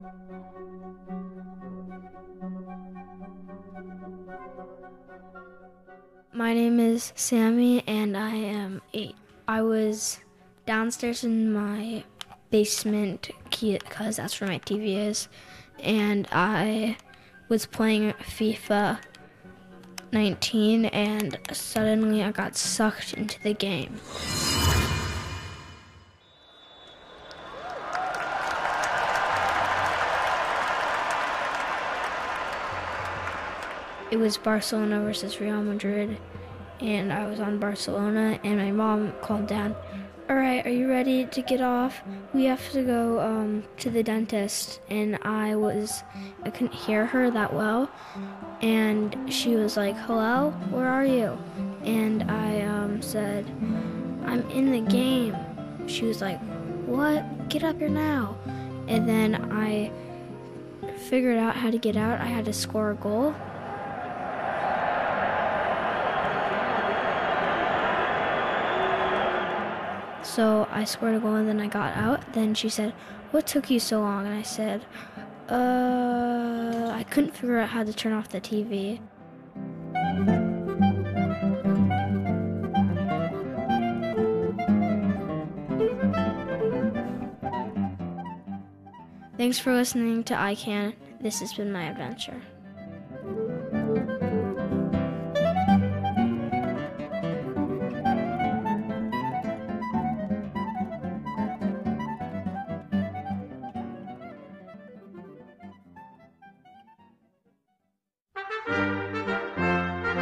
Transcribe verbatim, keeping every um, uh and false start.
My name is Sammy, and I am eight. I was downstairs in my basement because that's where my T V is, and I was playing FIFA nineteen, and suddenly I got sucked into the game. It was Barcelona versus Real Madrid, and I was on Barcelona, and my mom called down, "All right, are you ready to get off? We have to go um, to the dentist." And I was, I couldn't hear her that well, and she was like, "Hello, where are you?" And I um, said, "I'm in the game." She was like, "What? Get up here now." And then I figured out how to get out. I had to score a goal. So I scored a goal and then I got out. Then she said, "What took you so long?" And I said, uh, I couldn't figure out how to turn off the T V. Thanks for listening to I Can. This has been my adventure.